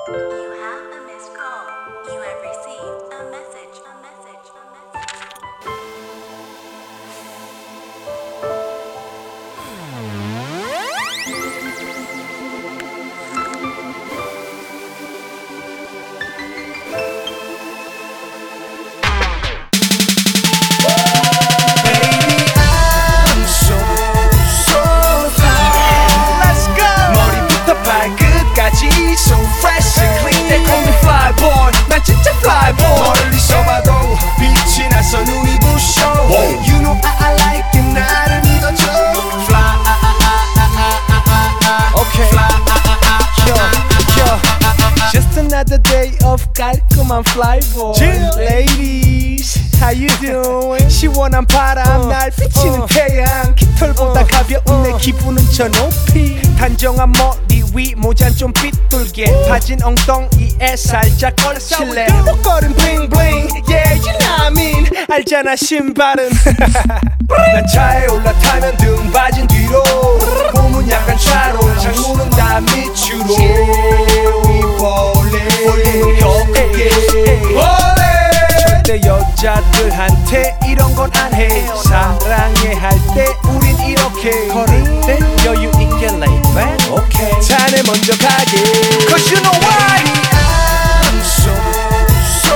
You have a missed call. You have received a message. A message. A message. Baby, I'm so fly. Let's go. 머리부터 발끝까지 so fresh and clean. They call me fly boy. 난 진짜 fly boy. 멀리서 봐도 빛이 나서 눈이 부셔. You know I like it. 나를 믿어줘. Fly. Okay. Fly. Just another day of 깔끔한 fly boy. Ladies, how you doing? 시원한 바람 날 비치는 태양 깃털보다 가벼운 내 기분은 저 높이 단정한 머리 위 모자는 좀 삐뚤게 파진 엉덩이에 살짝 걸칠래 목걸이는 bling bling yeah you know what I mean 알잖아 신발은 난 차에 올라타면 등받인 뒤로 몸은 약간 차로 창문은 다 밑으로 볼륨을 더 크게 절대 여자들한테 이런 건 안 해 사랑해 할 때 우린 이렇게 걸을 때 여유 있게 lay back okay 자네 먼저 가게 Cause you know why I'm so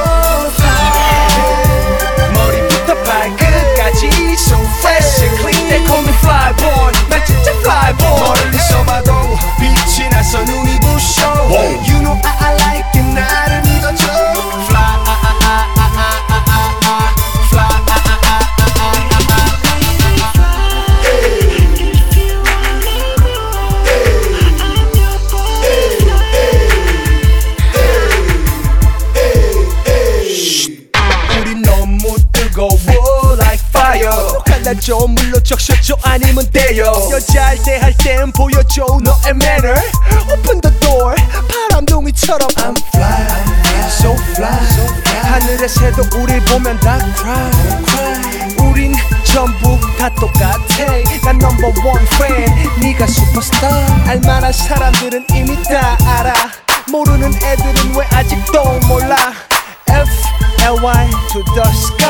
fly 머리부터 발끝까지 so fresh and clean They call me fly boy 난 진짜 fly boy 멀리서 봐도 빛이 나서 눈이 부셔 You know I like it 나를 믿어줘 Fly 우린 너무 뜨거워 like fire 갈라줘 물로 적셔줘 아니면 돼요 여자할 때 할 땐 보여줘 너의 manner Open the door 바람둥이처럼 I'm fly so fly 하늘의 새도 우릴 보면 다 cry 우린 전부 다 똑같아 난 number one fan 네가 superstar 알만한 사람들은 이미 다 알아 모르는 애들은 왜 아직도 몰라 F-L-Y to the sky